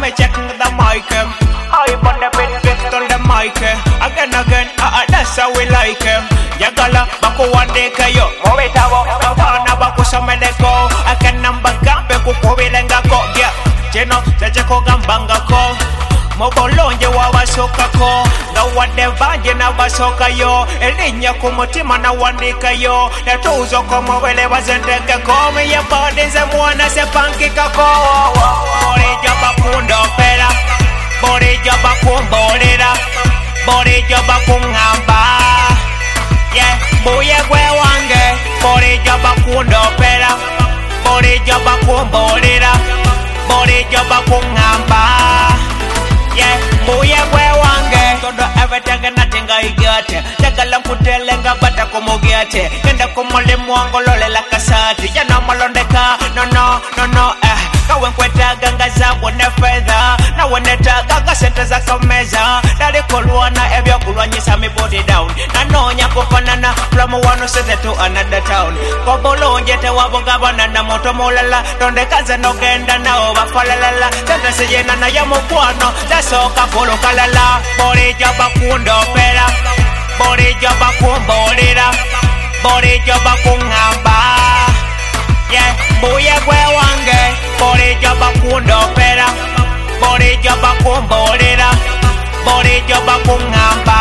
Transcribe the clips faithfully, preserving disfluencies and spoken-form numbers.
me checking the mic. I put the bit fixed on the mic. Again, again, uh, uh, that's how we like him. Yagala, Baku one day kayo. Movitavo, Avana Baku Sameleko. I can number Gambe Kupovilenga ko. Yeah, Jeno, Jajako Gambanga ko. Mobolonje wa basoka ko. Na wade vanje na basoka yo. Elinya kumutima na wandika yo. Na tuzo komo wele wazendeke ko. Miye body ze mwana se pankika ko. Bore jaba kundo pera. Bore jaba kumbolera. Bore jaba kungamba. Yeah, buye kwe wange. Bore jaba kundo pera. Bore jaba kumbolera. Bore jaba kungamba. Yeah, buye kwe wange. Todo everything and nothing I got. Tagala kutelenga bata kumugete. Kenda kumole mwango lole la kasati. Yana malondeka, no no, no no eh. Kawen kweta ganga zabu ne fedha. Na weneta gaga senta za kameza. Dali kolwana ebyo kulwanyisa mi body down. Na nonya kufanana from one city to another town. Kobolo njete waboga banana moto molala. Donde kaze no genda na ova falalala. Tenta sejena na yamu kwano. Soka kolo kalala. Bore jaba kundo pera. Bore jaba kumbolera. Bore jaba kungamba. Yeah, buye kwe wange. Bore jaba kundo pera. Bore jaba kumbolera. Bore jaba kungamba.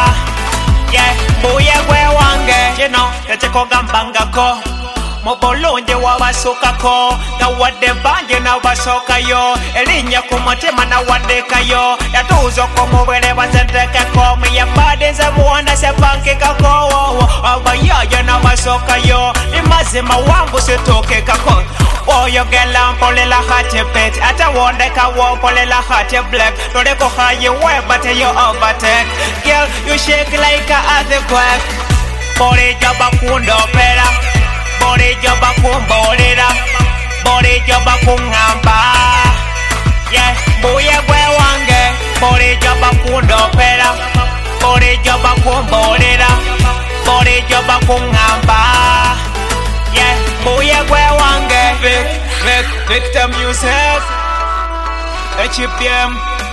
Yeah, buye kwe wange. You know, tacheko gambanga ko. Mobolonje wa basoka ko. Na wade vanje na basoka yo. Elinya kumotema na wandeka yo. Ya tuzo komo wele wazendeke ko. Miye bade ze muanda se pankika ko. Aba yaya na basoka yo. Imazima wangu se toke kako. Oh, you get lamp ole la hati pet. Ata wandeka wo ole la hati black. Tode ko haye we but you overtake. Girl, you shake like a earthquake. Bore jaba kundo pera. Bore jaba kumbolera. Bore jaba kungamba. Yeah, buye kwe wange. Bore jaba kundo pera. Bore jaba kumbolera. Bore jaba kungamba. Yeah, buye kwe wange. Vic, Vic, Victor Music H P M